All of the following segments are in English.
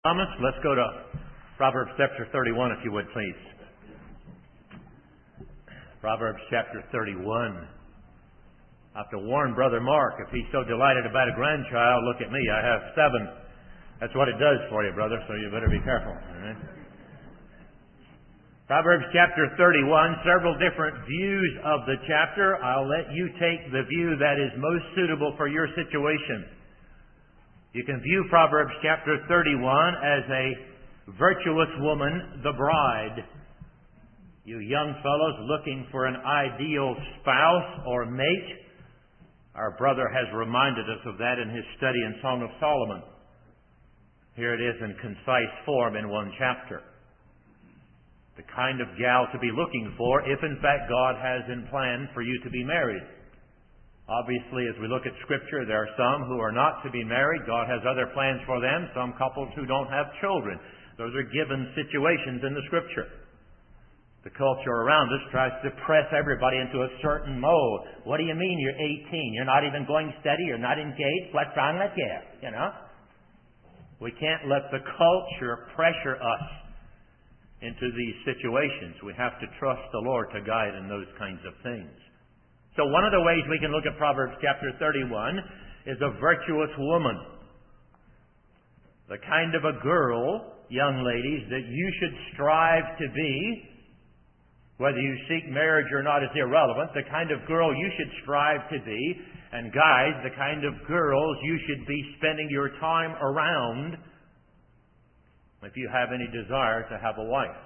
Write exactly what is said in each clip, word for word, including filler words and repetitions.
Thomas, let's go to Proverbs chapter thirty-one, if you would, please. Proverbs chapter thirty-one. I have to warn Brother Mark, if he's so delighted about a grandchild, look at me, I have seven. That's what it does for you, brother, so you better be careful. All right? Proverbs chapter thirty-one, several different views of the chapter. I'll let you take the view that is most suitable for your situation. You can view Proverbs chapter thirty-one as a virtuous woman, the bride. You young fellows looking for an ideal spouse or mate, our brother has reminded us of that in his study in Song of Solomon. Here it is in concise form in one chapter. The kind of gal to be looking for if in fact God has in plan for you to be married. Obviously, as we look at Scripture, there are some who are not to be married. God has other plans for them. Some couples who don't have children. Those are given situations in the Scripture. The culture around us tries to press everybody into a certain mold. What do you mean you're eighteen? You're not even going steady? You're not engaged? What's wrong with you? You know? We can't let the culture pressure us into these situations. We have to trust the Lord to guide in those kinds of things. So one of the ways we can look at Proverbs chapter thirty-one is a virtuous woman. The kind of a girl, young ladies, that you should strive to be. Whether you seek marriage or not is irrelevant. The kind of girl you should strive to be. And guys, the kind of girls you should be spending your time around if you have any desire to have a wife.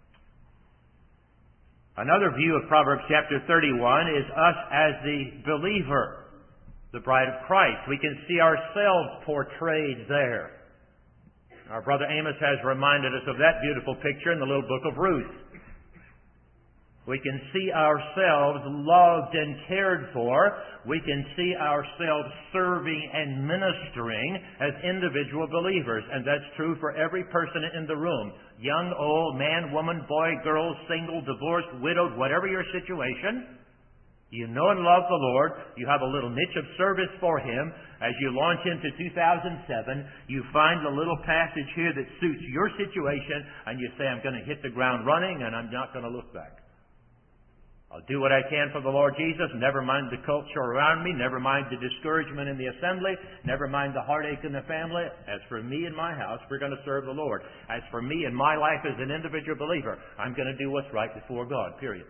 Another view of Proverbs chapter thirty-one is us as the believer, the bride of Christ. We can see ourselves portrayed there. Our brother Amos has reminded us of that beautiful picture in the little book of Ruth. We can see ourselves loved and cared for. We can see ourselves serving and ministering as individual believers. And that's true for every person in the room. Young, old, man, woman, boy, girl, single, divorced, widowed, whatever your situation. You know and love the Lord. You have a little niche of service for Him. As you launch into two thousand seven, you find a little passage here that suits your situation, and you say, I'm going to hit the ground running, and I'm not going to look back. I'll do what I can for the Lord Jesus. Never mind the culture around me. Never mind the discouragement in the assembly. Never mind the heartache in the family. As for me and my house, we're going to serve the Lord. As for me and my life as an individual believer, I'm going to do what's right before God, period.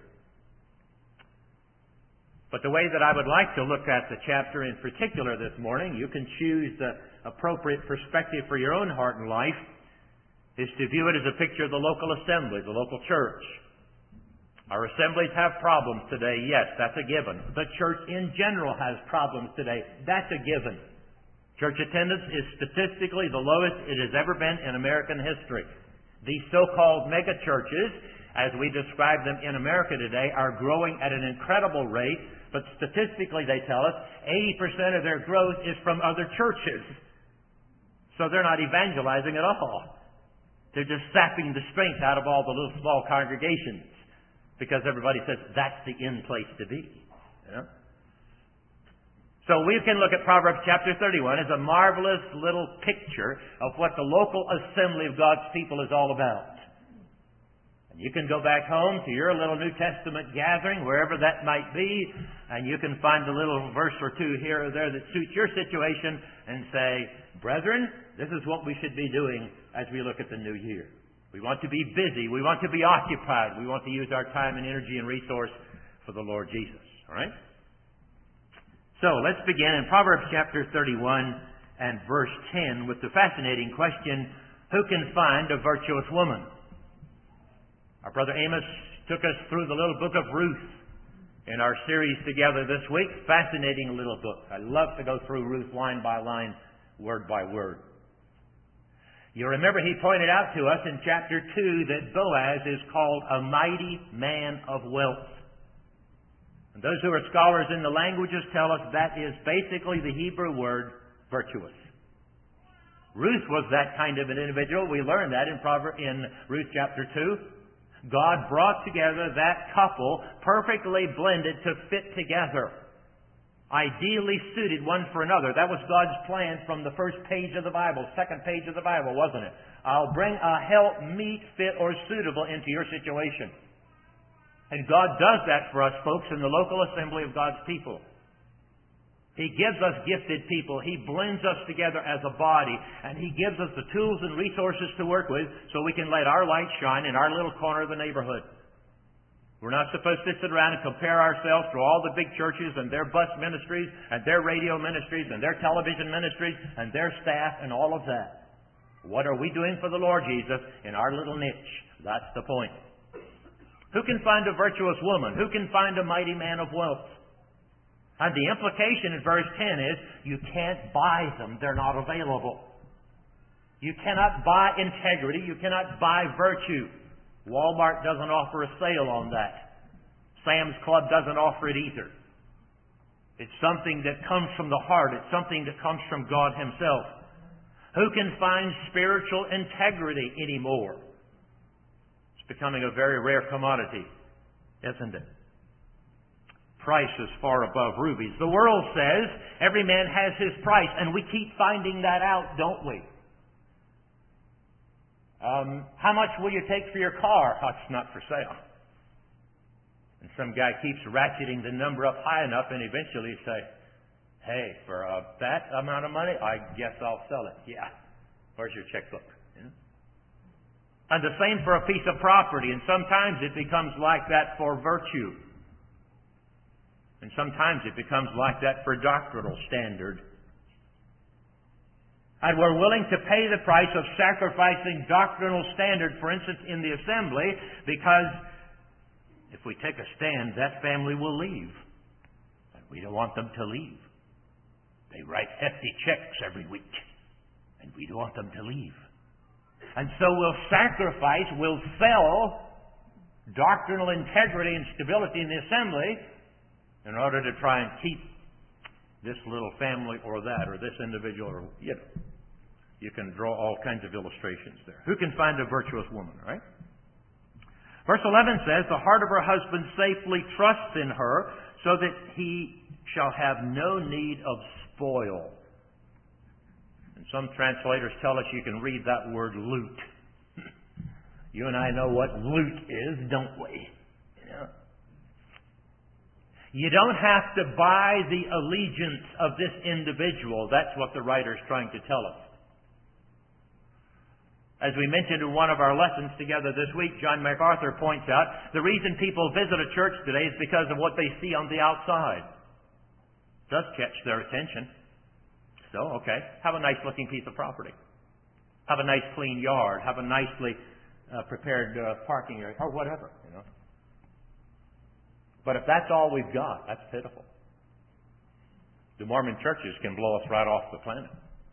But the way that I would like to look at the chapter in particular this morning, you can choose the appropriate perspective for your own heart and life, is to view it as a picture of the local assembly, the local church. Our assemblies have problems today. Yes, that's a given. The church in general has problems today. That's a given. Church attendance is statistically the lowest it has ever been in American history. These so-called mega churches, as we describe them in America today, are growing at an incredible rate, but statistically they tell us eighty percent of their growth is from other churches. So they're not evangelizing at all. They're just sapping the strength out of all the little small congregations. Because everybody says that's the in place to be. You know? So we can look at Proverbs chapter thirty-one as a marvelous little picture of what the local assembly of God's people is all about. And you can go back home to your little New Testament gathering, wherever that might be, and you can find a little verse or two here or there that suits your situation and say, brethren, this is what we should be doing as we look at the new year. We want to be busy. We want to be occupied. We want to use our time and energy and resource for the Lord Jesus. All right? So let's begin in Proverbs chapter thirty-one and verse ten with the fascinating question, who can find a virtuous woman? Our brother Amos took us through the little book of Ruth in our series together this week. Fascinating little book. I love to go through Ruth line by line, word by word. You remember he pointed out to us in chapter two that Boaz is called a mighty man of wealth. And those who are scholars in the languages tell us that is basically the Hebrew word virtuous. Ruth was that kind of an individual. We learned that in Proverbs, in Ruth chapter two. God brought together that couple perfectly blended to fit together. ideally suited one for another. That was God's plan from the first page of the Bible, second page of the Bible, wasn't it? I'll bring a help meet, fit, or suitable into your situation. And God does that for us, folks, in the local assembly of God's people. He gives us gifted people. He blends us together as a body. And He gives us the tools and resources to work with so we can let our light shine in our little corner of the neighborhood. We're not supposed to sit around and compare ourselves to all the big churches and their bus ministries and their radio ministries and their television ministries and their staff and all of that. What are we doing for the Lord Jesus in our little niche? That's the point. Who can find a virtuous woman? Who can find a mighty man of wealth? And the implication in verse ten is, you can't buy them. They're not available. You cannot buy integrity. You cannot buy virtue. Walmart doesn't offer a sale on that. Sam's Club doesn't offer it either. It's something that comes from the heart. It's something that comes from God Himself. Who can find spiritual integrity anymore? It's becoming a very rare commodity, isn't it? Price is far above rubies. The world says every man has his price, and we keep finding that out, don't we? Um, how much will you take for your car? Oh, it's not for sale. And some guy keeps ratcheting the number up high enough, and eventually you say, hey, for uh, that amount of money, I guess I'll sell it. Yeah. Where's your checkbook? Yeah. And the same for a piece of property. And sometimes it becomes like that for virtue. And sometimes it becomes like that for doctrinal standard. And we're willing to pay the price of sacrificing doctrinal standard, for instance, in the assembly, because if we take a stand, that family will leave. And we don't want them to leave. They write hefty checks every week, and we don't want them to leave. And so we'll sacrifice, we'll sell doctrinal integrity and stability in the assembly in order to try and keep this little family or that or this individual, or you know, you can draw all kinds of illustrations there. Who can find a virtuous woman, right? Verse eleven says, the heart of her husband safely trusts in her, so that he shall have no need of spoil. And some translators tell us you can read that word loot. You and I know what loot is, don't we? You know? You don't have to buy the allegiance of this individual. That's what the writer is trying to tell us. As we mentioned in one of our lessons together this week, John MacArthur points out the reason people visit a church today is because of what they see on the outside. It does catch their attention. So, okay, have a nice looking piece of property. Have a nice clean yard. Have a nicely uh, prepared uh, parking area, or whatever, you know. But if that's all we've got, that's pitiful. The Mormon churches can blow us right off the planet.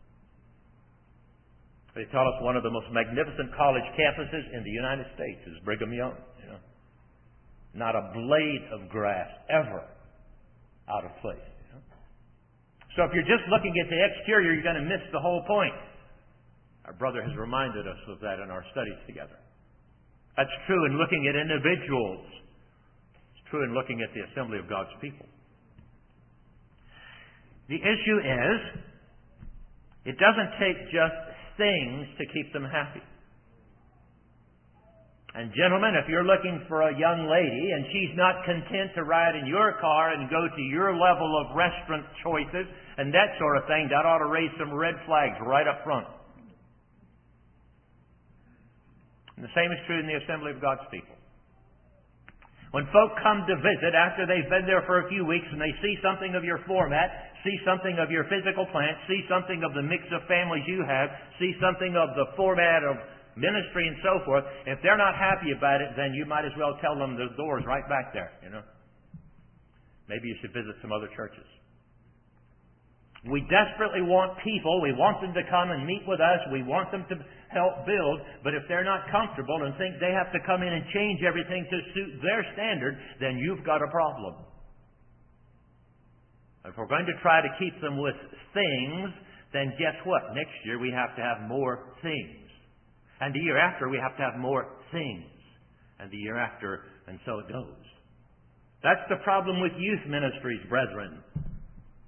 They tell us one of the most magnificent college campuses in the United States is Brigham Young. You know, not a blade of grass ever out of place. You know? So if you're just looking at the exterior, you're going to miss the whole point. Our brother has reminded us of that in our studies together. That's true in looking at individuals. It's true in looking at the assembly of God's people. The issue is, it doesn't take just things to keep them happy. And gentlemen, if you're looking for a young lady and she's not content to ride in your car and go to your level of restaurant choices and that sort of thing, that ought to raise some red flags right up front. And the same is true in the assembly of God's people. When folk come to visit after they've been there for a few weeks and they see something of your format, see something of your physical plant, see something of the mix of families you have, see something of the format of ministry and so forth, if they're not happy about it, then you might as well tell them the door's right back there, you know. Maybe you should visit some other churches. We desperately want people, we want them to come and meet with us, we want them to help build, but if they're not comfortable and think they have to come in and change everything to suit their standard, then you've got a problem. If we're going to try to keep them with things, then guess what? Next year we have to have more things. And the year after we have to have more things. And the year after, and so it goes. That's the problem with youth ministries, brethren.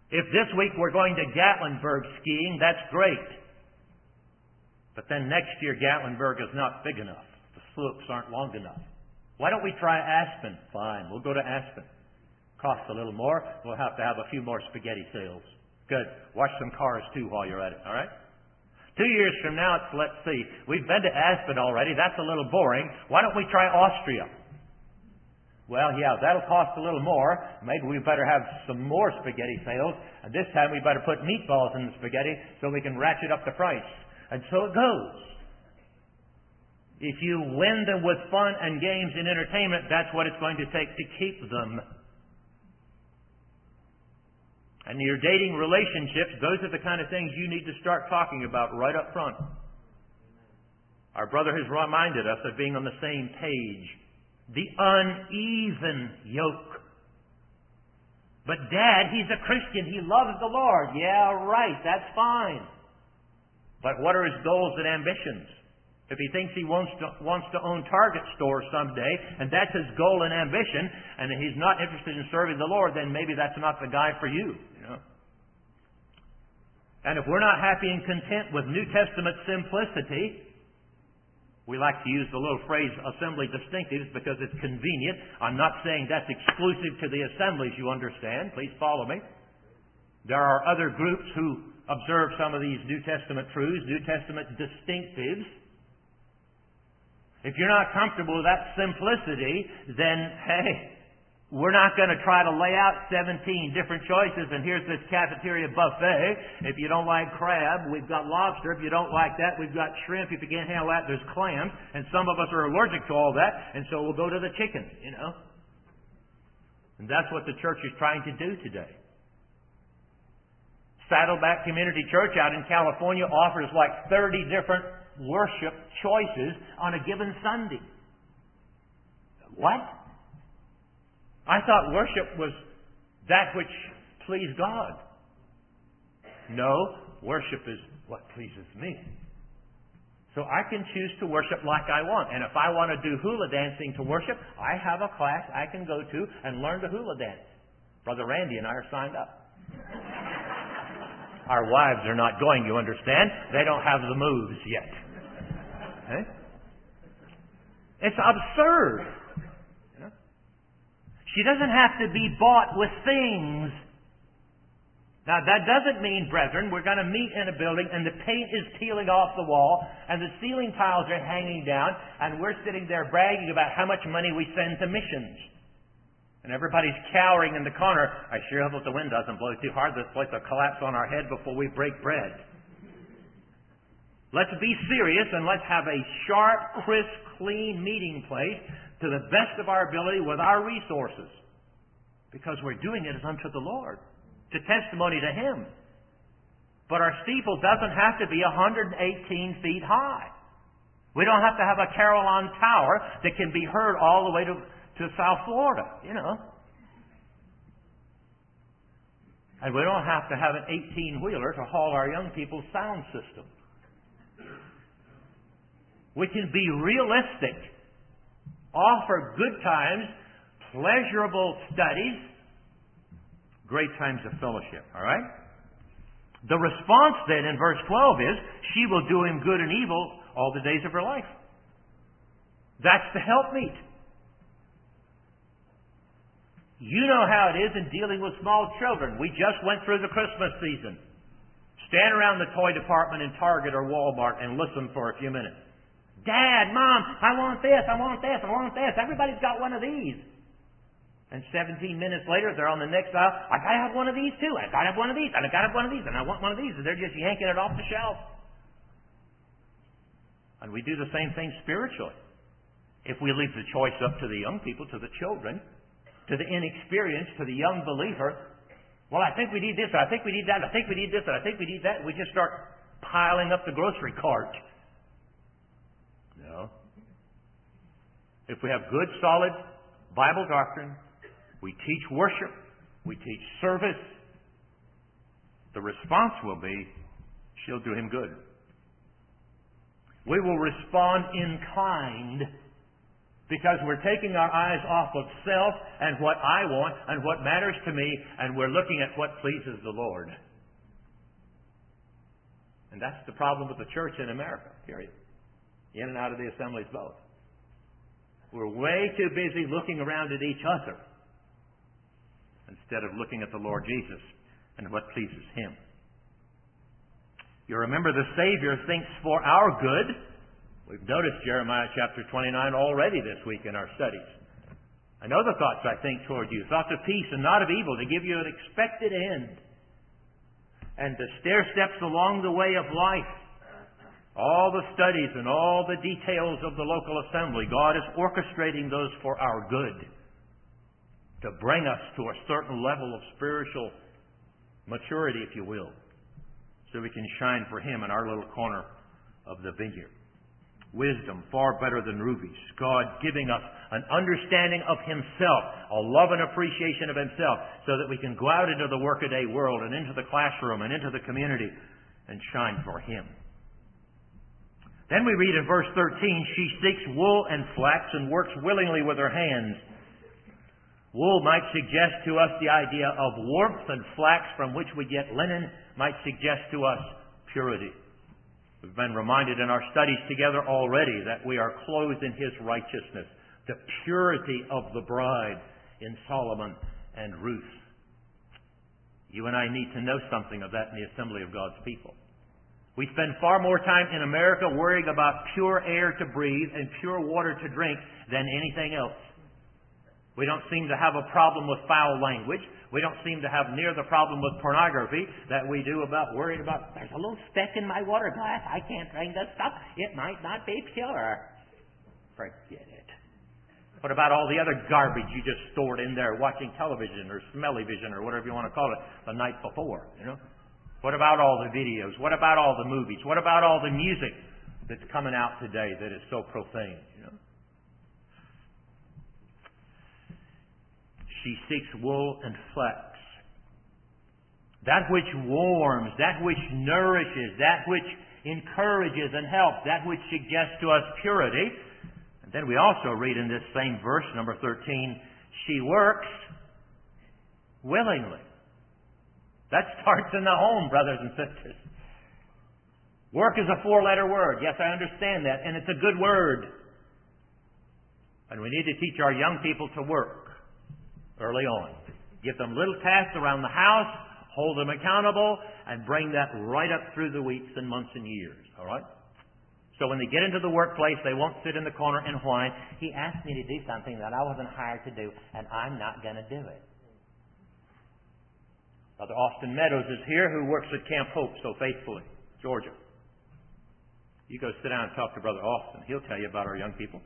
If this week we're going to Gatlinburg skiing, that's great. But then next year Gatlinburg is not big enough. The slopes aren't long enough. Why don't we try Aspen? Fine, we'll go to Aspen. Costs a little more. We'll have to have a few more spaghetti sales. Good. Watch some cars too while you're at it, all right? Two years from now, it's, let's see, we've been to Aspen already. That's a little boring. Why don't we try Austria? Well, yeah, that'll cost a little more. Maybe we better have some more spaghetti sales. And this time we better put meatballs in the spaghetti so we can ratchet up the price. And so it goes. If you win them with fun and games and entertainment, that's what it's going to take to keep them. And your dating relationships, those are the kind of things you need to start talking about right up front. Our brother has reminded us of being on the same page. The uneven yoke. But Dad, he's a Christian. He loves the Lord. Yeah, right. That's fine. But what are his goals and ambitions? If he thinks he wants to, wants to own Target stores someday, and that's his goal and ambition, and he's not interested in serving the Lord, then maybe that's not the guy for you. You know? And if we're not happy and content with New Testament simplicity, we like to use the little phrase assembly distinctives because it's convenient. I'm not saying that's exclusive to the assemblies, you understand. Please follow me. There are other groups who observe some of these New Testament truths, New Testament distinctives. If you're not comfortable with that simplicity, then, hey, we're not going to try to lay out seventeen different choices, and here's this cafeteria buffet. If you don't like crab, we've got lobster. If you don't like that, we've got shrimp. If you can't handle that, there's clams. And some of us are allergic to all that, and so we'll go to the chicken, you know. And that's what the church is trying to do today. Saddleback Community Church out in California offers like thirty different worship choices on a given Sunday. What? I thought worship was that which pleased God. No, worship is what pleases me. So I can choose to worship like I want. And if I want to do hula dancing to worship, I have a class I can go to and learn to hula dance. Brother Randy and I are signed up. Our wives are not going, you understand? They don't have the moves yet. Okay? It's absurd. You know? She doesn't have to be bought with things. Now, that doesn't mean, brethren, we're going to meet in a building and the paint is peeling off the wall and the ceiling tiles are hanging down and we're sitting there bragging about how much money we send to missions. And everybody's cowering in the corner. I sure hope the wind doesn't blow too hard. This place will collapse on our head before we break bread. Let's be serious and let's have a sharp, crisp, clean meeting place to the best of our ability with our resources. Because we're doing it as unto the Lord. To testimony to Him. But our steeple doesn't have to be one hundred eighteen feet high. We don't have to have a Carillon Tower that can be heard all the way to, to South Florida, you know. And we don't have to have an eighteen-wheeler to haul our young people's sound system. We can be realistic, offer good times, pleasurable studies, great times of fellowship, all right? The response then in verse twelve is, she will do him good and evil all the days of her life. That's the helpmeet. You know how it is in dealing with small children. We just went through the Christmas season. Stand around the toy department in Target or Walmart and listen for a few minutes. Dad, Mom, I want this, I want this, I want this. Everybody's got one of these. And seventeen minutes later, they're on the next aisle. I gotta have one of these too. I gotta have one of these. And I gotta have one of these. And I want one of these. And they're just yanking it off the shelf. And we do the same thing spiritually. If we leave the choice up to the young people, to the children, to the inexperienced, to the young believer, well, I think we need this, I think we need that, I think we need this, and I think we need that. We just start piling up the grocery cart. No. If we have good, solid Bible doctrine, we teach worship, we teach service, the response will be, she'll do him good. We will respond in kind Because we're taking our eyes off of self and what I want and what matters to me, and we're looking at what pleases the Lord. And that's the problem with the church in America, period. In and out of the assemblies both. We're way too busy looking around at each other instead of looking at the Lord Jesus and what pleases Him. You remember the Savior thinks for our good. We've noticed Jeremiah chapter twenty-nine already this week in our studies. I know the thoughts I think toward you, thoughts of peace and not of evil, to give you an expected end. And the stair steps along the way of life, all the studies and all the details of the local assembly, God is orchestrating those for our good, to bring us to a certain level of spiritual maturity, if you will, so we can shine for Him in our little corner of the vineyard. Wisdom, far better than rubies. God giving us an understanding of Himself, a love and appreciation of Himself, so that we can go out into the workaday world and into the classroom and into the community and shine for Him. Then we read in verse thirteen, she seeks wool and flax and works willingly with her hands. Wool might suggest to us the idea of warmth, and flax, from which we get linen, might suggest to us purity. We've been reminded in our studies together already that we are clothed in His righteousness, the purity of the bride in Solomon and Ruth. You and I need to know something of that in the assembly of God's people. We spend far more time in America worrying about pure air to breathe and pure water to drink than anything else. We don't seem to have a problem with foul language. We don't seem to have near the problem with pornography that we do about worrying about, there's a little speck in my water glass. I can't drink this stuff. It might not be pure. Forget it. What about all the other garbage you just stored in there watching television or smelly-vision or whatever you want to call it the night before? You know? What about all the videos? What about all the movies? What about all the music that's coming out today that is so profane? You know? She seeks wool and flax. That which warms, that which nourishes, that which encourages and helps, that which suggests to us purity. And then we also read in this same verse, number thirteen, she works willingly. That starts in the home, brothers and sisters. Work is a four-letter word. Yes, I understand that, and it's a good word. And we need to teach our young people to work early on. Give them little tasks around the house, hold them accountable, and bring that right up through the weeks and months and years. All right? So when they get into the workplace, they won't sit in the corner and whine, he asked me to do something that I wasn't hired to do, and I'm not going to do it. Brother Austin Meadows is here, who works at Camp Hope so faithfully, Georgia. You go sit down and talk to Brother Austin. He'll tell you about our young people.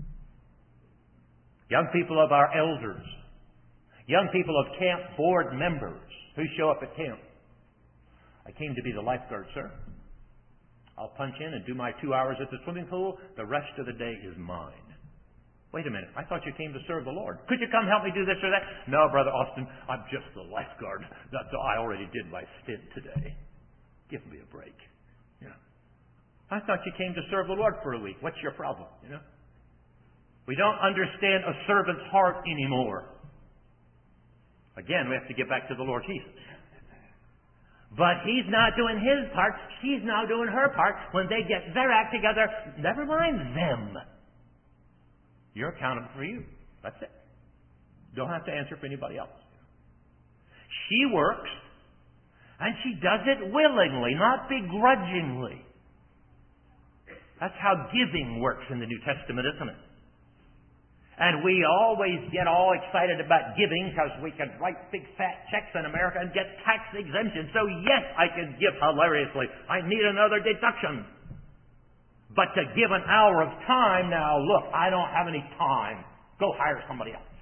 Young people of our elders. Young people of camp board members who show up at camp. I came to be the lifeguard, sir. I'll punch in and do my two hours at the swimming pool. The rest of the day is mine. Wait a minute. I thought you came to serve the Lord. Could you come help me do this or that? No, Brother Austin, I'm just the lifeguard. That's, I already did my stint today. Give me a break. Yeah. I thought you came to serve the Lord for a week. What's your problem? You know? We don't understand a servant's heart anymore. Again, we have to get back to the Lord Jesus. But He's not doing His part. She's now doing her part. When they get their act together, never mind them. You're accountable for you. That's it. Don't have to answer for anybody else. She works, and she does it willingly, not begrudgingly. That's how giving works in the New Testament, isn't it? And we always get all excited about giving because we can write big fat checks in America and get tax exemption. So yes, I can give hilariously. I need another deduction. But to give an hour of time, now look, I don't have any time. Go hire somebody else.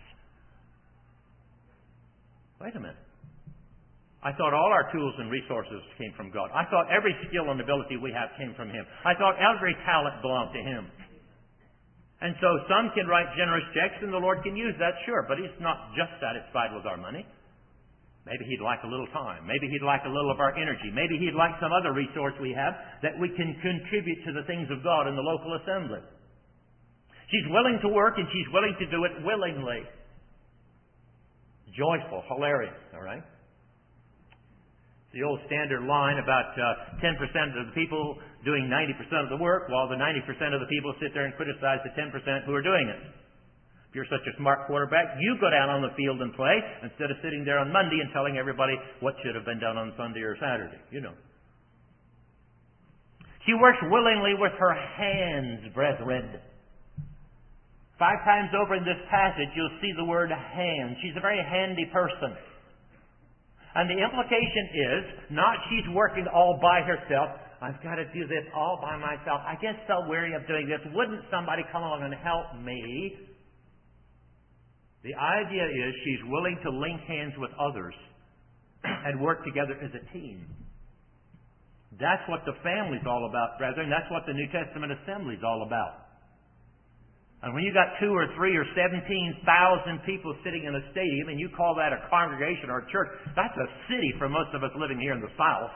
Wait a minute. I thought all our tools and resources came from God. I thought every skill and ability we have came from Him. I thought every talent belonged to Him. And so some can write generous checks and the Lord can use that, sure, but He's not just satisfied with our money. Maybe He'd like a little time. Maybe He'd like a little of our energy. Maybe He'd like some other resource we have that we can contribute to the things of God in the local assembly. She's willing to work, and she's willing to do it willingly. Joyful, hilarious, all right? The old standard line about uh, ten percent of the people doing ninety percent of the work, while the ninety percent of the people sit there and criticize the ten percent who are doing it. If you're such a smart quarterback, you go down on the field and play instead of sitting there on Monday and telling everybody what should have been done on Sunday or Saturday. You know. She works willingly with her hands, brethren. Five times over in this passage, you'll see the word hand. She's a very handy person. And the implication is, not she's working all by herself. I've got to do this all by myself. I get so weary of doing this. Wouldn't somebody come along and help me? The idea is she's willing to link hands with others and work together as a team. That's what the family's all about, brethren. That's what the New Testament assembly's all about. And when you got two or three or seventeen thousand people sitting in a stadium and you call that a congregation or a church, that's a city for most of us living here in the South.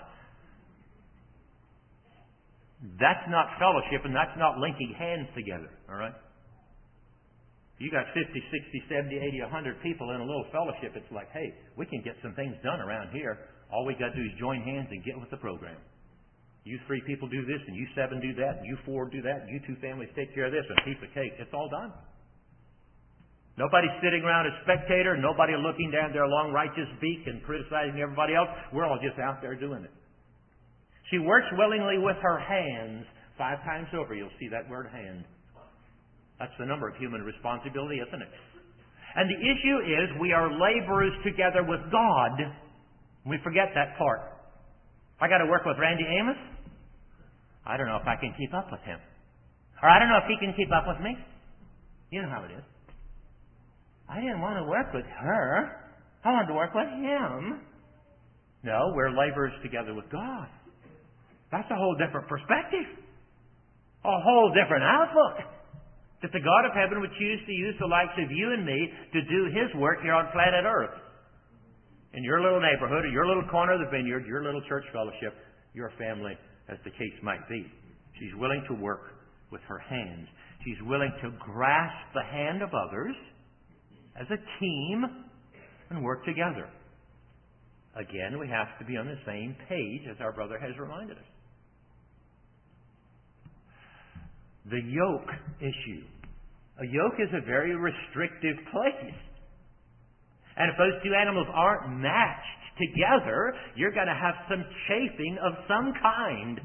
That's not fellowship, and that's not linking hands together, all right? You got fifty, sixty, seventy, eighty, a hundred people in a little fellowship, it's like, hey, we can get some things done around here. All we got to do is join hands and get with the program. You three people do this, and you seven do that, and you four do that, and you two families take care of this, and a piece of cake. It's all done. Nobody's sitting around as spectator. Nobody looking down their long righteous beak and criticizing everybody else. We're all just out there doing it. She works willingly with her hands. Five times over, you'll see that word hand. That's the number of human responsibility, isn't it? And the issue is we are laborers together with God. We forget that part. I got to work with Randy Amos. I don't know if I can keep up with him. Or I don't know if he can keep up with me. You know how it is. I didn't want to work with her. I wanted to work with him. No, we're laborers together with God. That's a whole different perspective. A whole different outlook. That the God of heaven would choose to use the likes of you and me to do His work here on planet Earth. In your little neighborhood, or your little corner of the vineyard, your little church fellowship, your family, as the case might be. She's willing to work with her hands. She's willing to grasp the hand of others as a team and work together. Again, we have to be on the same page as our brother has reminded us. The yoke issue. A yoke is a very restrictive place. And if those two animals aren't matched together, you're going to have some chafing of some kind.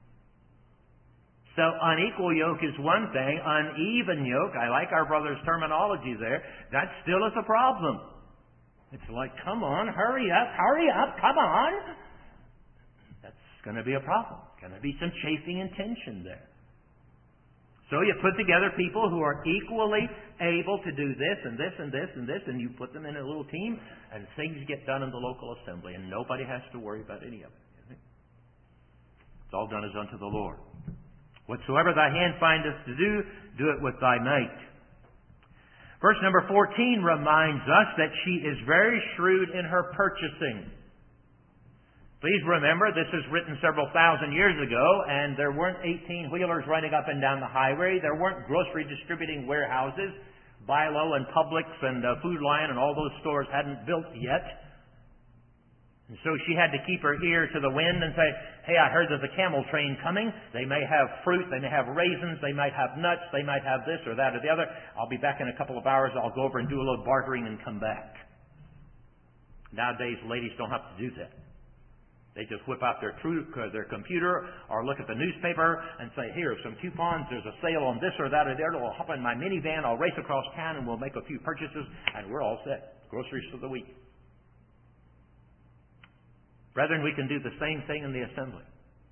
So unequal yoke is one thing. Uneven yoke, I like our brother's terminology there, that still is a problem. It's like, come on, hurry up, hurry up, come on. That's going to be a problem. Going to be some chafing and tension there. So you put together people who are equally able to do this and this and this and this, and you put them in a little team, and things get done in the local assembly, and nobody has to worry about any of it. It's all done as unto the Lord. Whatsoever thy hand findeth to do, do it with thy might. Verse number fourteen reminds us that she is very shrewd in her purchasing. Please remember, this was written several thousand years ago, and there weren't eighteen-wheelers running up and down the highway. There weren't grocery distributing warehouses. Bi-Lo and Publix and uh, Food Lion and all those stores hadn't built yet. And so she had to keep her ear to the wind and say, hey, I heard there's a camel train coming. They may have fruit, they may have raisins, they might have nuts, they might have this or that or the other. I'll be back in a couple of hours. I'll go over and do a little bartering and come back. Nowadays, ladies don't have to do that. They just whip out their true, uh, their computer or look at the newspaper and say, here, some coupons, there's a sale on this or that or the other. I'll hop in my minivan, I'll race across town, and we'll make a few purchases, and we're all set. Groceries for the week. Brethren, we can do the same thing in the assembly.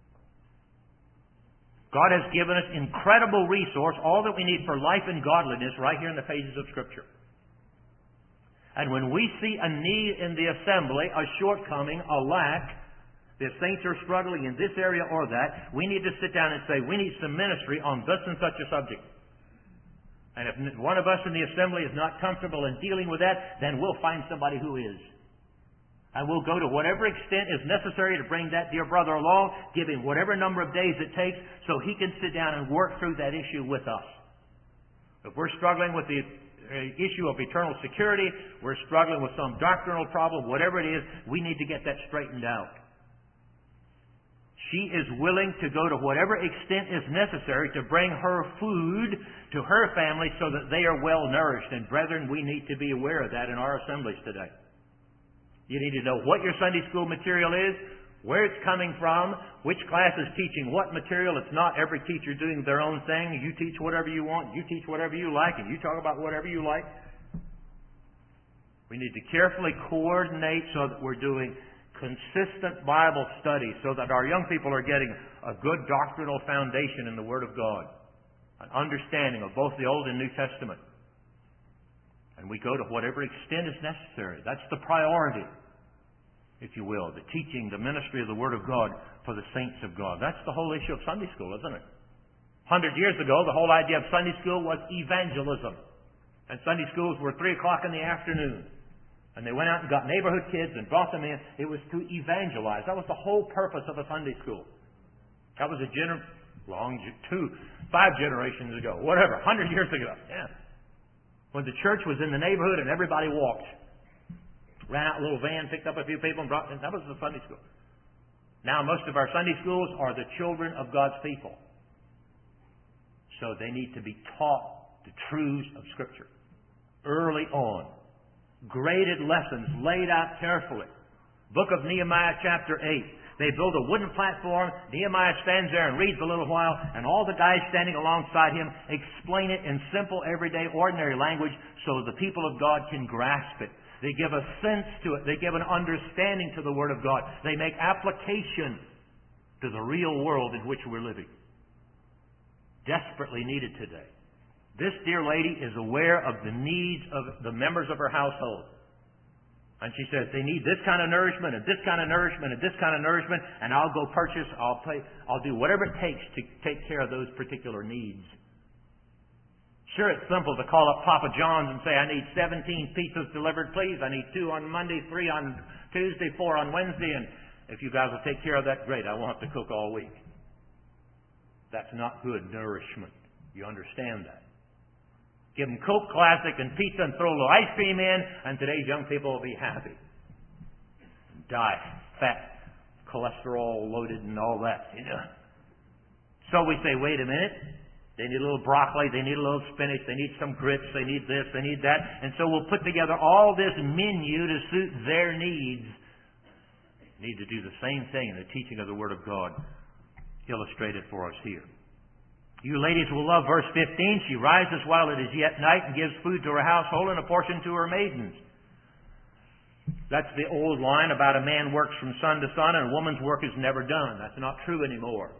God has given us incredible resource, all that we need for life and godliness right here in the pages of Scripture. And when we see a need in the assembly, a shortcoming, a lack, the saints are struggling in this area or that, we need to sit down and say, we need some ministry on this and such a subject. And if one of us in the assembly is not comfortable in dealing with that, then we'll find somebody who is. And we'll go to whatever extent is necessary to bring that dear brother along, give him whatever number of days it takes so he can sit down and work through that issue with us. If we're struggling with the issue of eternal security, we're struggling with some doctrinal problem, whatever it is, we need to get that straightened out. She is willing to go to whatever extent is necessary to bring her food to her family so that they are well nourished. And brethren, we need to be aware of that in our assemblies today. You need to know what your Sunday school material is, where it's coming from, which class is teaching what material. It's not every teacher doing their own thing. You teach whatever you want, you teach whatever you like, and you talk about whatever you like. We need to carefully coordinate so that we're doing consistent Bible study so that our young people are getting a good doctrinal foundation in the Word of God, an understanding of both the Old and New Testament. And we go to whatever extent is necessary. That's the priority, if you will, the teaching, the ministry of the Word of God for the saints of God. That's the whole issue of Sunday school, isn't it? A hundred years ago, the whole idea of Sunday school was evangelism. And Sunday schools were three o'clock in the afternoon. And they went out and got neighborhood kids and brought them in. It was to evangelize. That was the whole purpose of a Sunday school. That was a gener- long, two, five generations ago, whatever, a hundred years ago. Yeah. When the church was in the neighborhood and everybody walked. Ran out a little van, picked up a few people and brought them. That was the Sunday school. Now most of our Sunday schools are the children of God's people. So they need to be taught the truths of Scripture early on. Graded lessons laid out carefully. Book of Nehemiah chapter eight. They build a wooden platform. Nehemiah stands there and reads a little while, and all the guys standing alongside him explain it in simple, everyday, ordinary language so the people of God can grasp it. They give a sense to it. They give an understanding to the Word of God. They make application to the real world in which we're living. Desperately needed today. This dear lady is aware of the needs of the members of her household. And she says, they need this kind of nourishment and this kind of nourishment and this kind of nourishment, and I'll go purchase, I'll pay, I'll do whatever it takes to take care of those particular needs. Sure, it's simple to call up Papa John's and say, I need seventeen pizzas delivered, please. I need two on Monday, three on Tuesday, four on Wednesday, and if you guys will take care of that, great. I won't have to cook all week. That's not good nourishment. You understand that. Give them Coke Classic and pizza and throw a little ice cream in, and today's young people will be happy. Die fat, cholesterol loaded and all that, you know. So we say, wait a minute. They need a little broccoli, they need a little spinach, they need some grits, they need this, they need that. And so we'll put together all this menu to suit their needs. Need to do the same thing in the teaching of the Word of God, illustrated for us here. You ladies will love verse fifteen. She rises while it is yet night and gives food to her household and a portion to her maidens. That's the old line about a man works from sun to sun and a woman's work is never done. That's not true anymore.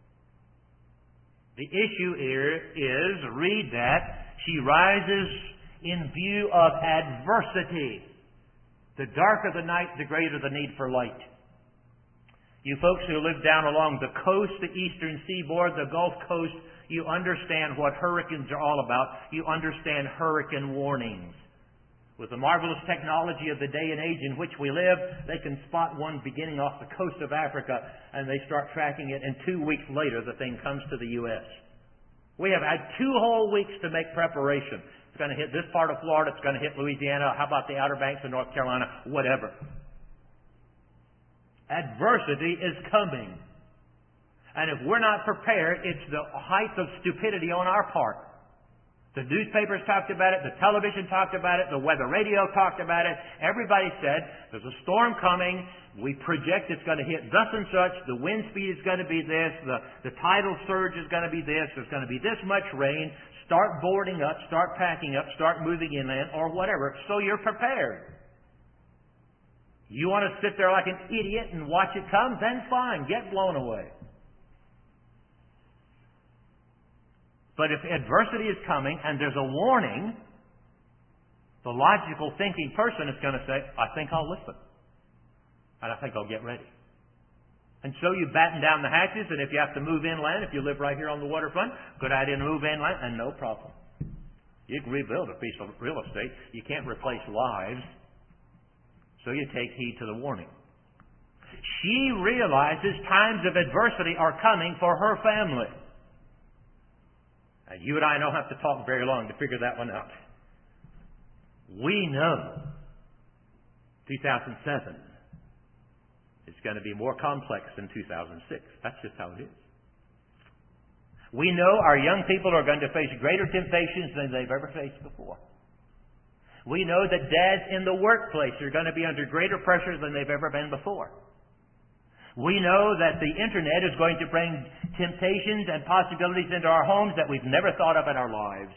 The issue here is, read that, she rises in view of adversity. The darker the night, the greater the need for light. You folks who live down along the coast, the eastern seaboard, the Gulf Coast, you understand what hurricanes are all about. You understand hurricane warnings. With the marvelous technology of the day and age in which we live, they can spot one beginning off the coast of Africa, and they start tracking it, and two weeks later the thing comes to the U S We have had two whole weeks to make preparation. It's going to hit this part of Florida, it's going to hit Louisiana, how about the Outer Banks of North Carolina, whatever. Adversity is coming. And if we're not prepared, it's the height of stupidity on our part. The newspapers talked about it, the television talked about it, the weather radio talked about it. Everybody said, there's a storm coming, we project it's going to hit thus and such, the wind speed is going to be this, the, the tidal surge is going to be this, there's going to be this much rain, start boarding up, start packing up, start moving inland, or whatever, so you're prepared. You want to sit there like an idiot and watch it come? Then fine, get blown away. But if adversity is coming and there's a warning, the logical thinking person is going to say, I think I'll listen. And I think I'll get ready. And so you batten down the hatches, and if you have to move inland, if you live right here on the waterfront, good idea to move inland, and no problem. You can rebuild a piece of real estate. You can't replace lives. So you take heed to the warning. She realizes times of adversity are coming for her family. And you and I don't have to talk very long to figure that one out. We know two thousand seven is going to be more complex than two thousand six. That's just how it is. We know our young people are going to face greater temptations than they've ever faced before. We know that dads in the workplace are going to be under greater pressure than they've ever been before. We know that the Internet is going to bring temptations and possibilities into our homes that we've never thought of in our lives.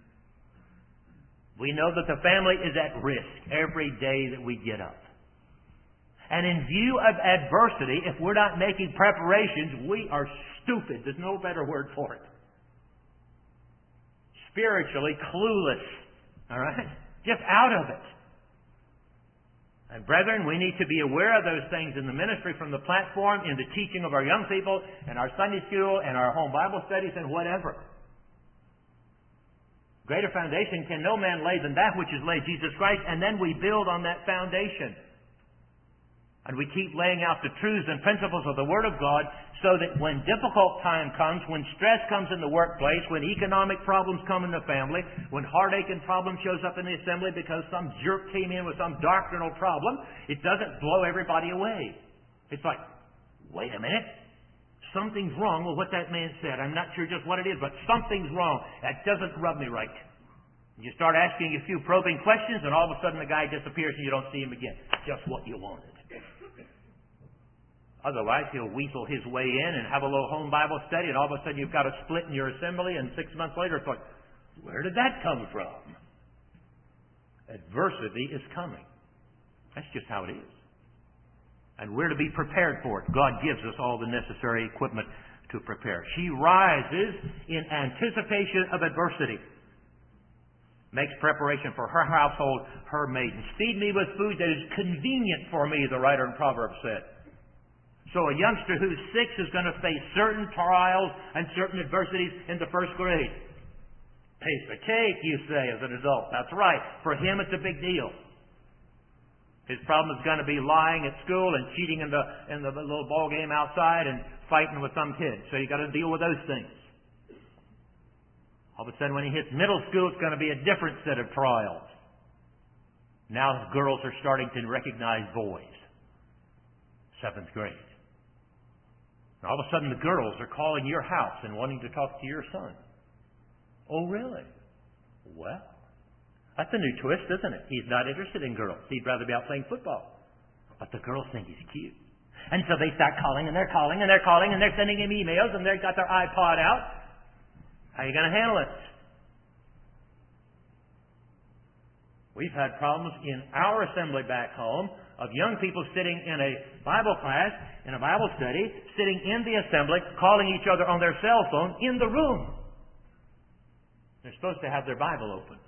We know that the family is at risk every day that we get up. And in view of adversity, if we're not making preparations, we are stupid. There's no better word for it. Spiritually clueless. All right? Just out of it. And brethren, we need to be aware of those things in the ministry from the platform, in the teaching of our young people, and our Sunday school, and our home Bible studies, and whatever. Greater foundation can no man lay than that which is laid, Jesus Christ, and then we build on that foundation. And we keep laying out the truths and principles of the Word of God so that when difficult time comes, when stress comes in the workplace, when economic problems come in the family, when heartache and problem shows up in the assembly because some jerk came in with some doctrinal problem, it doesn't blow everybody away. It's like, wait a minute. Something's wrong with what that man said. I'm not sure just what it is, but something's wrong. That doesn't rub me right. You start asking a few probing questions, and all of a sudden the guy disappears and you don't see him again. Just what you wanted. Otherwise, he'll weasel his way in and have a little home Bible study, and all of a sudden you've got a split in your assembly, and six months later it's like, where did that come from? Adversity is coming. That's just how it is. And we're to be prepared for it. God gives us all the necessary equipment to prepare. She rises in anticipation of adversity. Makes preparation for her household, her maidens. Feed me with food that is convenient for me, the writer in Proverbs said. So a youngster who's six is going to face certain trials and certain adversities in the first grade. Piece of cake, you say, as an adult. That's right. For him, it's a big deal. His problem is going to be lying at school and cheating in the in the little ball game outside and fighting with some kids. So you got to deal with those things. All of a sudden, when he hits middle school, it's going to be a different set of trials. Now girls are starting to recognize boys. Seventh grade. And all of a sudden, the girls are calling your house and wanting to talk to your son. Oh, really? Well, that's a new twist, isn't it? He's not interested in girls. He'd rather be out playing football. But the girls think he's cute. And so they start calling, and they're calling, and they're calling, and they're sending him emails, and they've got their iPod out. How are you going to handle it? We've had problems in our assembly back home of young people sitting in a Bible class, in a Bible study, sitting in the assembly, calling each other on their cell phone in the room. They're supposed to have their Bible open.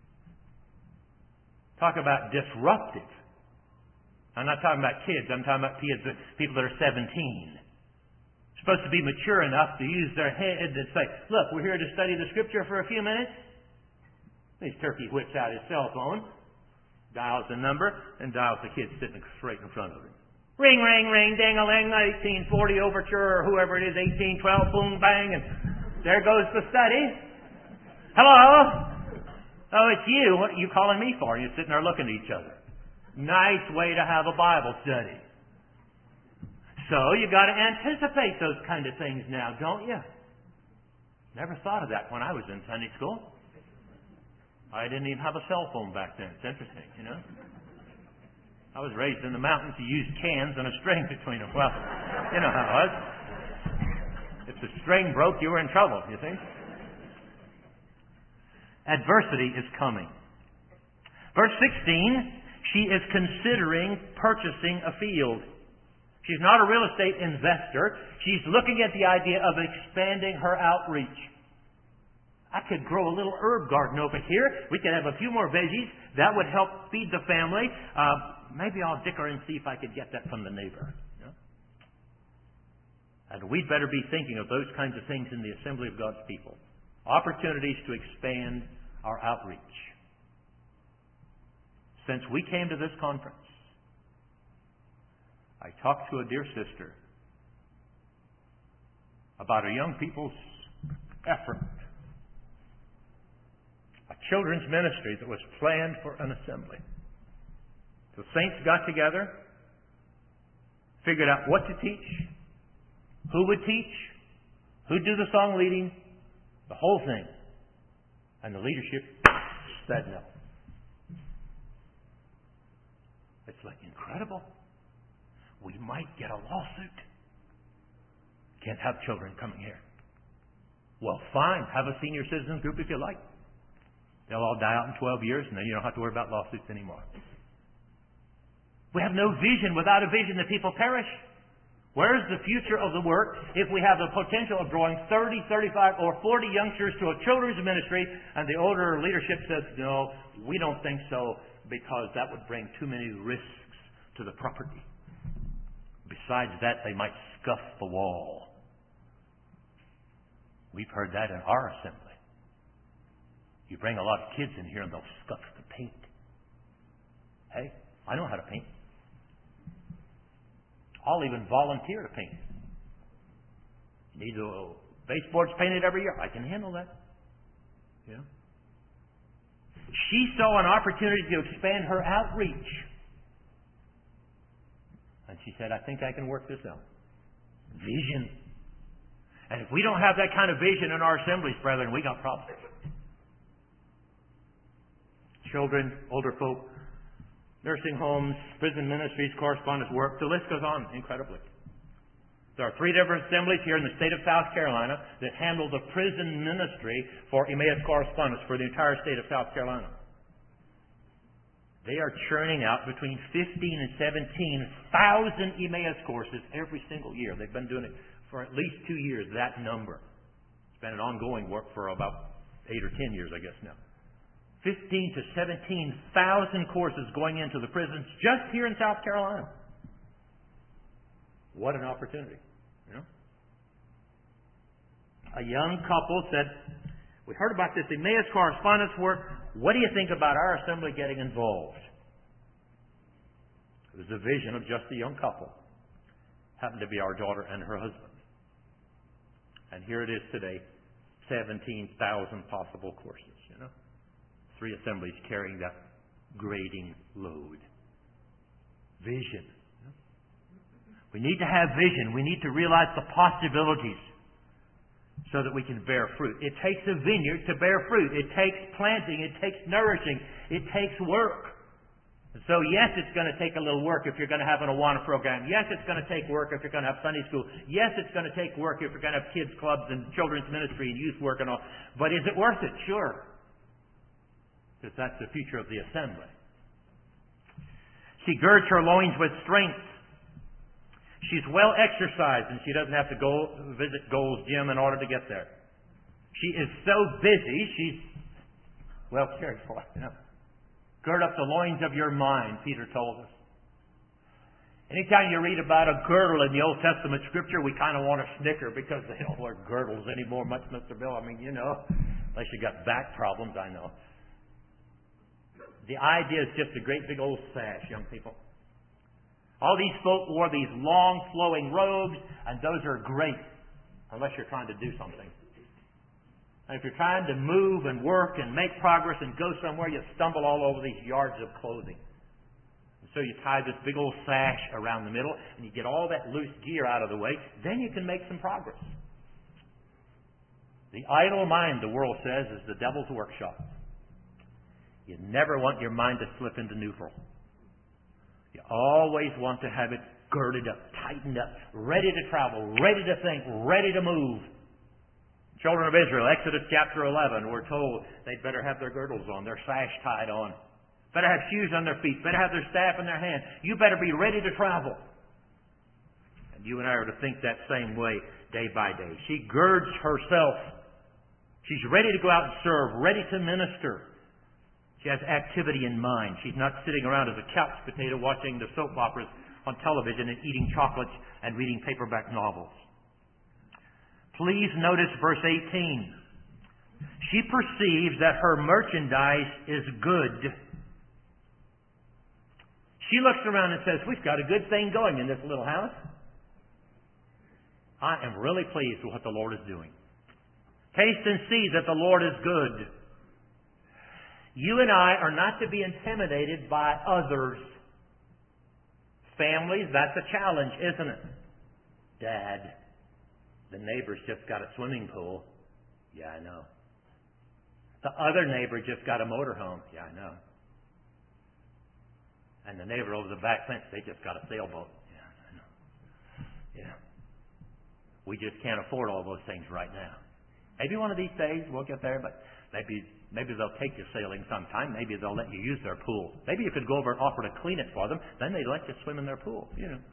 Talk about disruptive. I'm not talking about kids. I'm talking about kids, people that are seventeen. Supposed to be mature enough to use their head to say, look, we're here to study the Scripture for a few minutes. This turkey whips out his cell phone, dials the number, and dials the kid sitting straight in front of him. Ring, ring, ring, ding-a-ling, eighteen forty overture, or whoever it is, eighteen twelve, boom, bang, and there goes the study. Hello? Oh, it's you. What are you calling me for? You're sitting there looking at each other. Nice way to have a Bible study. So you've got to anticipate those kind of things now, don't you? Never thought of that when I was in Sunday school. I didn't even have a cell phone back then. It's interesting, you know. I was raised in the mountains. You used cans and a string between them. Well, you know how it was. If the string broke, you were in trouble, you think? Adversity is coming. Verse sixteen, she is considering purchasing a field. She's not a real estate investor. She's looking at the idea of expanding her outreach. I could grow a little herb garden over here. We could have a few more veggies. That would help feed the family. Uh, maybe I'll dicker and see if I could get that from the neighbor. You know? And we'd better be thinking of those kinds of things in the assembly of God's people. Opportunities to expand our outreach. Since we came to this conference, I talked to a dear sister about a young people's effort children's ministry that was planned for an assembly. The saints got together, figured out what to teach, who would teach, who'd do the song leading, the whole thing. And the leadership said no. It's like incredible. We might get a lawsuit. Can't have children coming here. Well, fine. Have a senior citizens group if you like. They'll all die out in twelve years, and then you don't have to worry about lawsuits anymore. We have no vision. Without a vision, the people perish. Where's the future of the work if we have the potential of drawing thirty, thirty-five, or forty youngsters to a children's ministry, and the older leadership says, no, we don't think so, because that would bring too many risks to the property. Besides that, they might scuff the wall. We've heard that in our assembly. You bring a lot of kids in here and they'll scuff the paint. Hey, I know how to paint. I'll even volunteer to paint. You need the baseboards painted every year. I can handle that. Yeah. She saw an opportunity to expand her outreach. And she said, I think I can work this out. Vision. And if we don't have that kind of vision in our assemblies, brethren, we got problems. Children, older folk, nursing homes, prison ministries, correspondence work, the list goes on incredibly. There are three different assemblies here in the state of South Carolina that handle the prison ministry for Emmaus Correspondence for the entire state of South Carolina. They are churning out between fifteen and seventeen thousand Emmaus courses every single year. They've been doing it for at least two years, that number. It's been an ongoing work for about eight or ten years, I guess now. fifteen to seventeen thousand courses going into the prisons just here in South Carolina. What an opportunity. You know? A young couple said, we heard about this Emmaus Correspondence work. What do you think about our assembly getting involved? It was a vision of just a young couple. Happened to be our daughter and her husband. And here it is today, seventeen thousand possible courses, you know. Three assemblies carrying that grading load. Vision. We need to have vision. We need to realize the possibilities so that we can bear fruit. It takes a vineyard to bear fruit. It takes planting. It takes nourishing. It takes work. So yes, it's going to take a little work if you're going to have an Awana program. Yes, it's going to take work if you're going to have Sunday school. Yes, it's going to take work if you're going to have kids clubs and children's ministry and youth work and all. But is it worth it? Sure. Because that's the future of the assembly. She girds her loins with strength. She's well exercised and she doesn't have to go visit Gold's Gym in order to get there. She is so busy, she's well cared for. You know. Gird up the loins of your mind, Peter told us. Anytime you read about a girdle in the Old Testament Scripture, we kind of want to snicker because they don't wear girdles anymore much, Mister Bill. I mean, you know, unless you got back problems, I know. The idea is just a great big old sash, young people. All these folk wore these long flowing robes, and those are great, unless you're trying to do something. And if you're trying to move and work and make progress and go somewhere, you stumble all over these yards of clothing. And so you tie this big old sash around the middle, and you get all that loose gear out of the way, then you can make some progress. The idle mind, the world says, is the devil's workshop. You never want your mind to slip into neutral. You always want to have it girded up, tightened up, ready to travel, ready to think, ready to move. Children of Israel, Exodus chapter eleven, we're told they'd better have their girdles on, their sash tied on. Better have shoes on their feet, better have their staff in their hand. You better be ready to travel. And you and I are to think that same way day by day. She girds herself. She's ready to go out and serve, ready to minister. She has activity in mind. She's not sitting around as a couch potato watching the soap operas on television and eating chocolates and reading paperback novels. Please notice verse eighteen. She perceives that her merchandise is good. She looks around and says, we've got a good thing going in this little house. I am really pleased with what the Lord is doing. Taste and see that the Lord is good. You and I are not to be intimidated by others. Families, that's a challenge, isn't it? Dad, the neighbor's just got a swimming pool. Yeah, I know. The other neighbor just got a motorhome. Yeah, I know. And the neighbor over the back fence, they just got a sailboat. Yeah, I know. Yeah. We just can't afford all those things right now. Maybe one of these days we'll get there, but maybe maybe they'll take you sailing sometime. Maybe they'll let you use their pool. Maybe you could go over and offer to clean it for them. Then they'd let you swim in their pool. You know.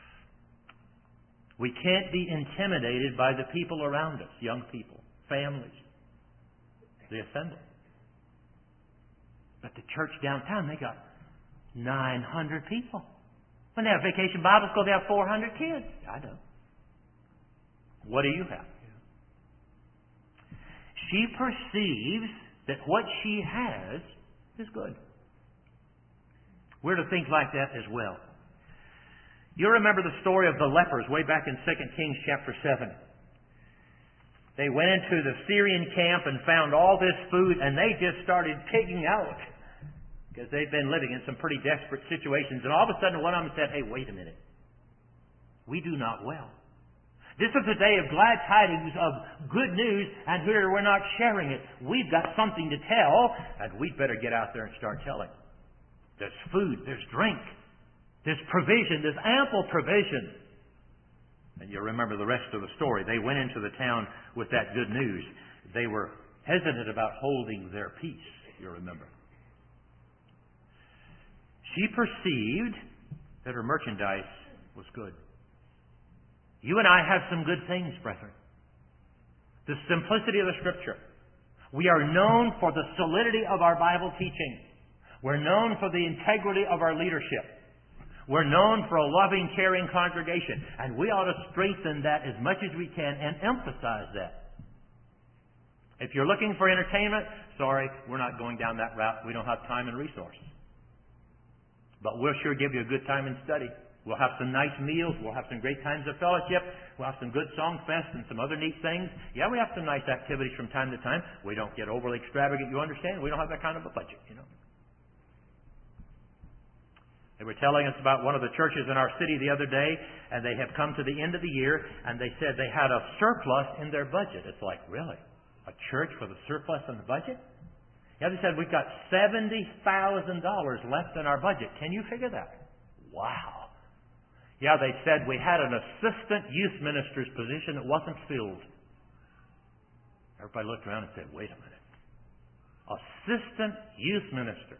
We can't be intimidated by the people around us, young people, families, the assembly. But the church downtown, they got nine hundred people. When they have vacation Bible school, they have four hundred kids. I know. What do you have? She perceives that what she has is good. We're to think like that as well. You remember the story of the lepers way back in Second Kings chapter seven. They went into the Syrian camp and found all this food, and they just started pigging out because they'd been living in some pretty desperate situations. And all of a sudden one of them said, hey, wait a minute. We do not well. This is a day of glad tidings, of good news, and here we're not sharing it. We've got something to tell, and we'd better get out there and start telling. There's food, there's drink, there's provision, there's ample provision. And you remember the rest of the story. They went into the town with that good news. They were hesitant about holding their peace, you remember. She perceived that her merchandise was good. You and I have some good things, brethren. The simplicity of the Scripture. We are known for the solidity of our Bible teaching. We're known for the integrity of our leadership. We're known for a loving, caring congregation. And we ought to strengthen that as much as we can and emphasize that. If you're looking for entertainment, sorry, we're not going down that route. We don't have time and resources. But we'll sure give you a good time in study. We'll have some nice meals. We'll have some great times of fellowship. We'll have some good song fest and some other neat things. Yeah, we have some nice activities from time to time. We don't get overly extravagant, you understand? We don't have that kind of a budget, you know. They were telling us about one of the churches in our city the other day, and they have come to the end of the year, and they said they had a surplus in their budget. It's like, really? A church with a surplus in the budget? Yeah, they said, we've got seventy thousand dollars left in our budget. Can you figure that? Wow. Yeah, they said we had an assistant youth minister's position that wasn't filled. Everybody looked around and said, wait a minute. Assistant youth minister.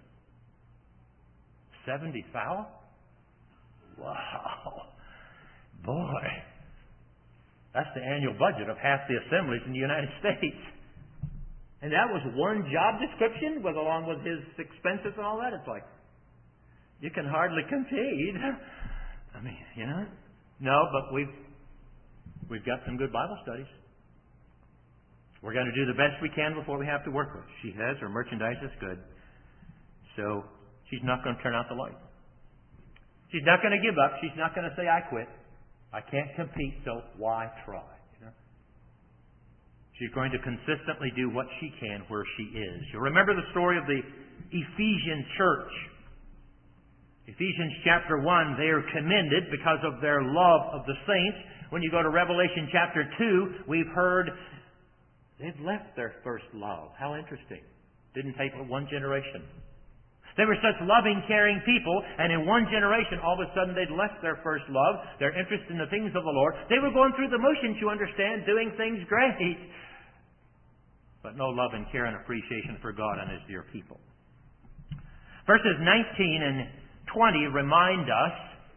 seventy thousand dollars? Wow. Boy. That's the annual budget of half the assemblies in the United States. And that was one job description with along with his expenses and all that. It's like, you can hardly compete. I mean, you know. No, but we've we've got some good Bible studies. We're going to do the best we can before we have to work with. She has her merchandise is good. So she's not going to turn out the light. She's not going to give up. She's not going to say, I quit. I can't compete, so why try? You know? She's going to consistently do what she can where she is. You remember the story of the Ephesian church. Ephesians chapter one, they are commended because of their love of the saints. When you go to Revelation chapter two, we've heard they've left their first love. How interesting. Didn't take but one generation. They were such loving, caring people, and in one generation, all of a sudden they'd left their first love, their interest in the things of the Lord. They were going through the motions, you understand, doing things great. But no love and care and appreciation for God and His dear people. Verses nineteen and twenty remind us,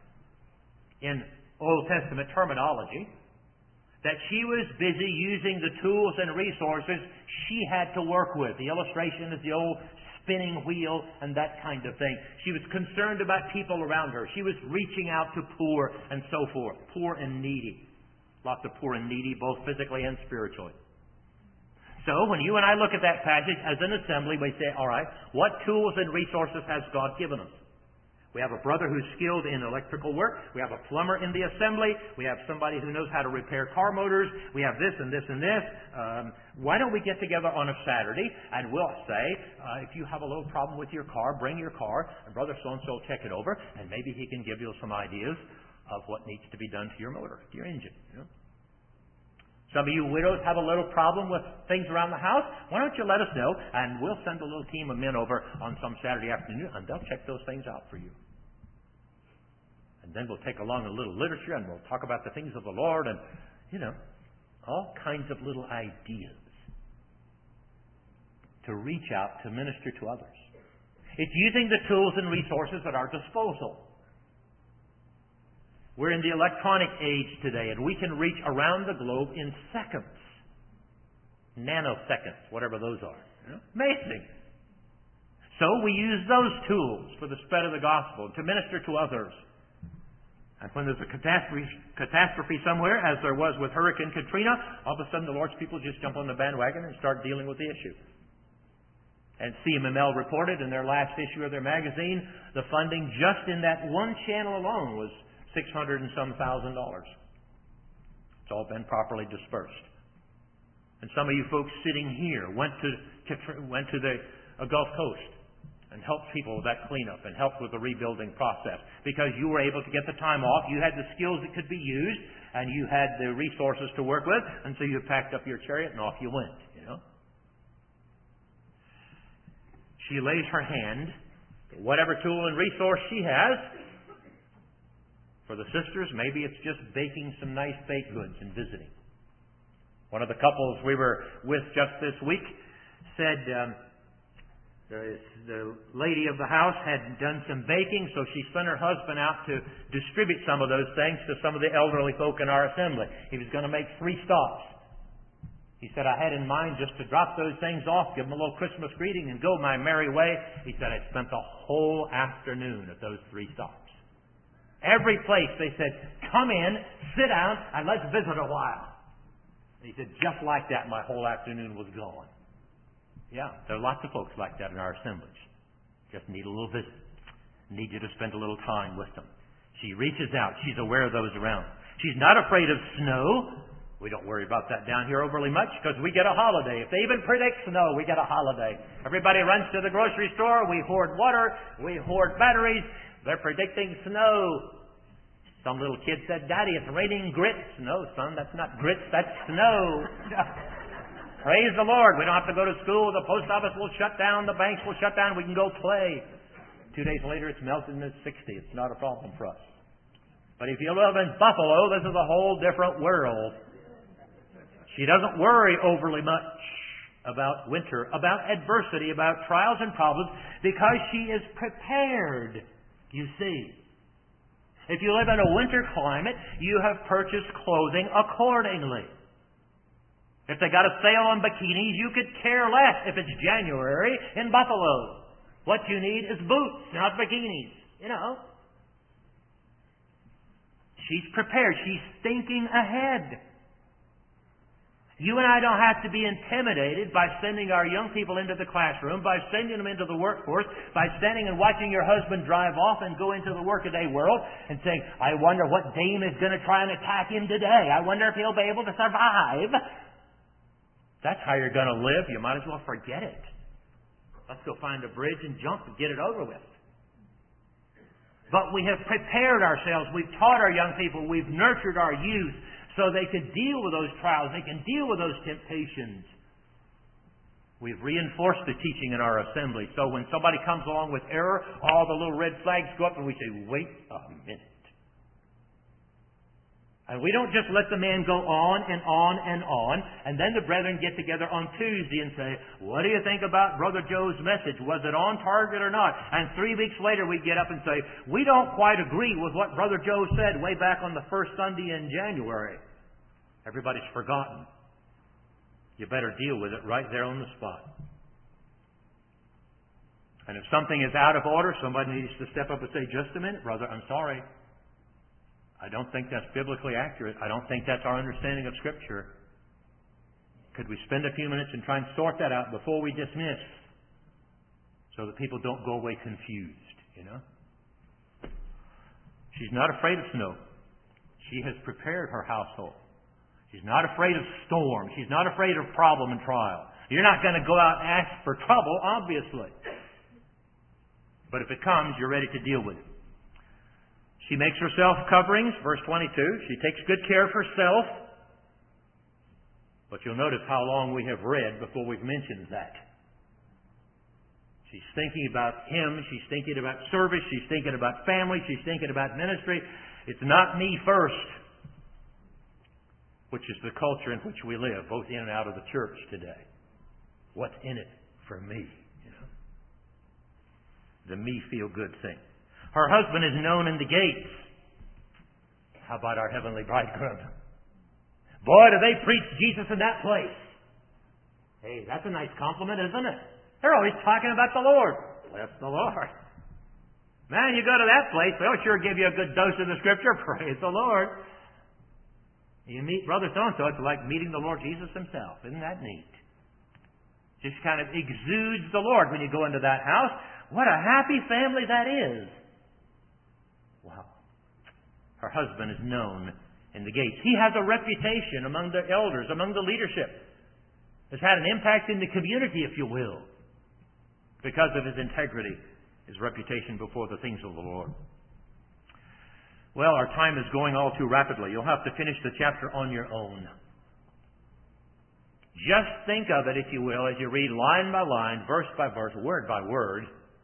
in Old Testament terminology, that she was busy using the tools and resources she had to work with. The illustration is the old spinning wheel and that kind of thing. She was concerned about people around her. She was reaching out to poor and so forth. Poor and needy. Lots of poor and needy, both physically and spiritually. So when you and I look at that passage as an assembly, we say, all right, what tools and resources has God given us? We have a brother who's skilled in electrical work. We have a plumber in the assembly. We have somebody who knows how to repair car motors. We have this and this and this. Um, why don't we get together on a Saturday and we'll say, uh, if you have a little problem with your car, bring your car, and Brother so-and-so will check it over, and maybe he can give you some ideas of what needs to be done to your motor, to your engine. You know? Some of you widows have a little problem with things around the house. Why don't you let us know, and we'll send a little team of men over on some Saturday afternoon, and they'll check those things out for you. And then we'll take along a little literature, and we'll talk about the things of the Lord, and, you know, all kinds of little ideas to reach out to minister to others. It's using the tools and resources at our disposal. We're in the electronic age today, and we can reach around the globe in seconds. Nanoseconds, whatever those are. You know? Amazing. So we use those tools for the spread of the gospel, to minister to others. And when there's a catastrophe, catastrophe somewhere, as there was with Hurricane Katrina, all of a sudden the Lord's people just jump on the bandwagon and start dealing with the issue. And C M M L reported in their last issue of their magazine, the funding just in that one channel alone was six hundred and some thousand dollars. It's all been properly dispersed. And some of you folks sitting here went to, to went to the uh, Gulf Coast and helped people with that cleanup and helped with the rebuilding process because you were able to get the time off. You had the skills that could be used, and you had the resources to work with, and so you packed up your chariot and off you went. You know. She lays her hand, whatever tool and resource she has. For the sisters, maybe it's just baking some nice baked goods and visiting. One of the couples we were with just this week said um, the, the lady of the house had done some baking, so she sent her husband out to distribute some of those things to some of the elderly folk in our assembly. He was going to make three stops. He said, I had in mind just to drop those things off, give them a little Christmas greeting, and go my merry way. He said, I spent the whole afternoon at those three stops. Every place they said, come in, sit down, and let's visit a while. And he said, just like that, my whole afternoon was gone. Yeah, there are lots of folks like that in our assemblies. Just need a little visit. Need you to spend a little time with them. She reaches out. She's aware of those around. She's not afraid of snow. We don't worry about that down here overly much because we get a holiday. If they even predict snow, we get a holiday. Everybody runs to the grocery store. We hoard water. We hoard batteries. They're predicting snow. Some little kid said, Daddy, it's raining grits. No, son, that's not grits. That's snow. Praise the Lord. We don't have to go to school. The post office will shut down. The banks will shut down. We can go play. Two days later, it's melted and it's sixty. It's not a problem for us. But if you live in Buffalo, this is a whole different world. She doesn't worry overly much about winter, about adversity, about trials and problems, because she is prepared, you see. If you live in a winter climate, you have purchased clothing accordingly. If they got a sale on bikinis, you could care less if it's January in Buffalo. What you need is boots, not bikinis. You know. She's prepared. She's thinking ahead. You and I don't have to be intimidated by sending our young people into the classroom, by sending them into the workforce, by standing and watching your husband drive off and go into the workaday world and saying, I wonder what dame is going to try and attack him today. I wonder if he'll be able to survive. That's how you're going to live. You might as well forget it. Let's go find a bridge and jump and get it over with. But we have prepared ourselves. We've taught our young people. We've nurtured our youth so they can deal with those trials. They can deal with those temptations. We've reinforced the teaching in our assembly. So when somebody comes along with error, all the little red flags go up and we say, wait a minute. And we don't just let the man go on and on and on, and then the brethren get together on Tuesday and say, what do you think about Brother Joe's message? Was it on target or not? And three weeks later we get up and say, we don't quite agree with what Brother Joe said way back on the first Sunday in January. Everybody's forgotten. You better deal with it right there on the spot. And if something is out of order, somebody needs to step up and say, just a minute, brother, I'm sorry. I don't think that's biblically accurate. I don't think that's our understanding of Scripture. Could we spend a few minutes and try and sort that out before we dismiss so that people don't go away confused, you know? She's not afraid of snow. She has prepared her household. She's not afraid of storm. She's not afraid of problem and trial. You're not going to go out and ask for trouble, obviously. But if it comes, you're ready to deal with it. She makes herself coverings, verse twenty-two. She takes good care of herself. But you'll notice how long we have read before we've mentioned that. She's thinking about Him. She's thinking about service. She's thinking about family. She's thinking about ministry. It's not me first, which is the culture in which we live, both in and out of the church today. What's in it for me? You know, the me feel good thing. Her husband is known in the gates. How about our heavenly bridegroom? Boy, do they preach Jesus in that place. Hey, that's a nice compliment, isn't it? They're always talking about the Lord. Bless the Lord. Man, you go to that place, they'll sure give you a good dose of the Scripture. Praise the Lord. You meet Brother so-and-so, it's like meeting the Lord Jesus Himself. Isn't that neat? Just kind of exudes the Lord when you go into that house. What a happy family that is. Wow. Her husband is known in the gates. He has a reputation among the elders, among the leadership. Has had an impact in the community, if you will, because of his integrity, his reputation before the things of the Lord. Well, our time is going all too rapidly. You'll have to finish the chapter on your own. Just think of it, if you will, as you read line by line, verse by verse, word by word.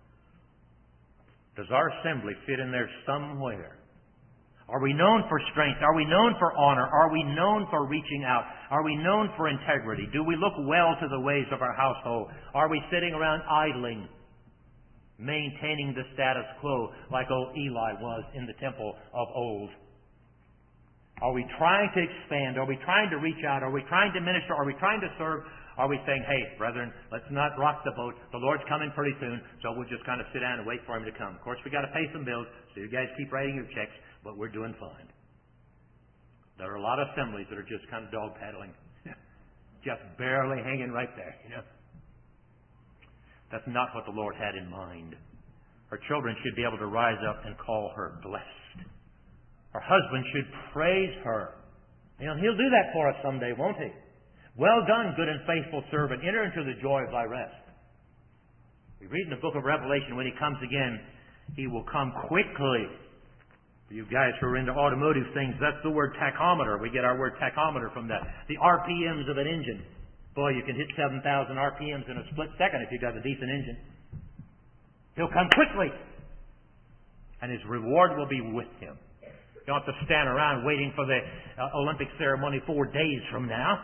Does our assembly fit in there somewhere? Are we known for strength? Are we known for honor? Are we known for reaching out? Are we known for integrity? Do we look well to the ways of our household? Are we sitting around idling, maintaining the status quo like old Eli was in the temple of old? Are we trying to expand? Are we trying to reach out? Are we trying to minister? Are we trying to serve? Are we saying, hey, brethren, let's not rock the boat. The Lord's coming pretty soon, so we'll just kind of sit down and wait for Him to come. Of course, we've got to pay some bills, so you guys keep writing your checks, but we're doing fine. There are a lot of assemblies that are just kind of dog paddling, just barely hanging right there, you know. That's not what the Lord had in mind. Her children should be able to rise up and call her blessed. Her husband should praise her. You know, He'll do that for us someday, won't He? Well done, good and faithful servant. Enter into the joy of thy rest. We read in the book of Revelation, when He comes again, He will come quickly. For you guys who are into automotive things, that's the word tachometer. We get our word tachometer from that. The R P Ms of an engine. Boy, you can hit seven thousand R P Ms in a split second if you've got a decent engine. He'll come quickly. And His reward will be with Him. You don't have to stand around waiting for the uh, Olympic ceremony four days from now.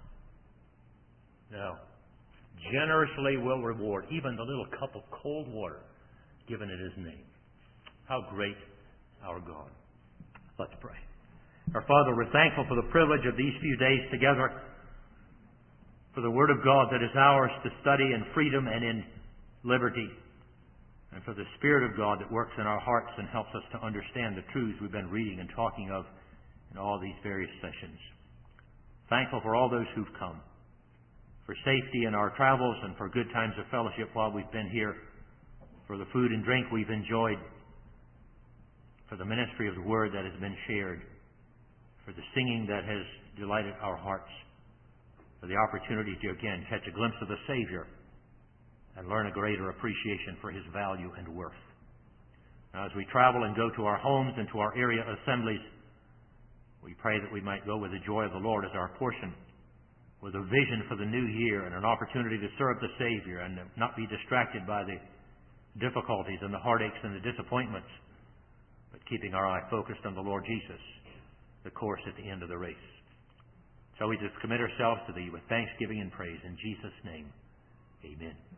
No. Generously will reward even the little cup of cold water given in His name. How great our God. Let's pray. Our Father, we're thankful for the privilege of these few days together, for the Word of God that is ours to study in freedom and in liberty, and for the Spirit of God that works in our hearts and helps us to understand the truths we've been reading and talking of in all these various sessions. Thankful for all those who've come, for safety in our travels and for good times of fellowship while we've been here, for the food and drink we've enjoyed, for the ministry of the Word that has been shared, for the singing that has delighted our hearts, for the opportunity to again catch a glimpse of the Savior and learn a greater appreciation for His value and worth. Now, as we travel and go to our homes and to our area assemblies, we pray that we might go with the joy of the Lord as our portion, with a vision for the new year and an opportunity to serve the Savior and not be distracted by the difficulties and the heartaches and the disappointments, but keeping our eye focused on the Lord Jesus, the course at the end of the race. So we just commit ourselves to Thee with thanksgiving and praise in Jesus' name. Amen.